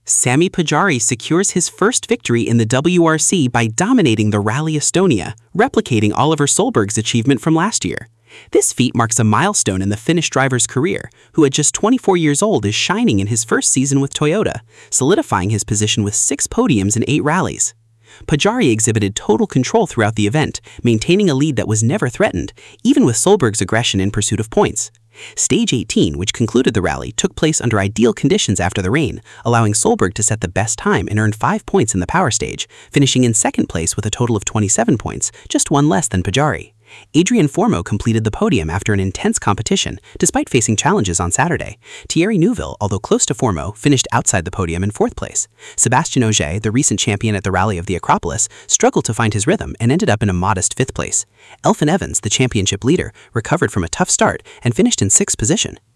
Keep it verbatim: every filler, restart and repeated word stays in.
Sami Pajari secures his first victory in the W R C by dominating the Rally Estonia, replicating Oliver Solberg's achievement from last year. This feat marks a milestone in the Finnish driver's career, who at just twenty-four years old is shining in his first season with Toyota, solidifying his position with six podiums in eight rallies. Pajari exhibited total control throughout the event, maintaining a lead that was never threatened, even with Solberg's aggression in pursuit of points. Stage eighteen, which concluded the rally, took place under ideal conditions after the rain, allowing Solberg to set the best time and earn five points in the power stage, finishing in second place with a total of twenty-seven points, just one less than Pajari. Adrian Formeau completed the podium after an intense competition, despite facing challenges on Saturday. Thierry Neuville, although close to Formeau, finished outside the podium in fourth place. Sébastien Ogier, the recent champion at the Rally of the Acropolis, struggled to find his rhythm and ended up in a modest fifth place. Elfyn Evans, the championship leader, recovered from a tough start and finished in sixth position.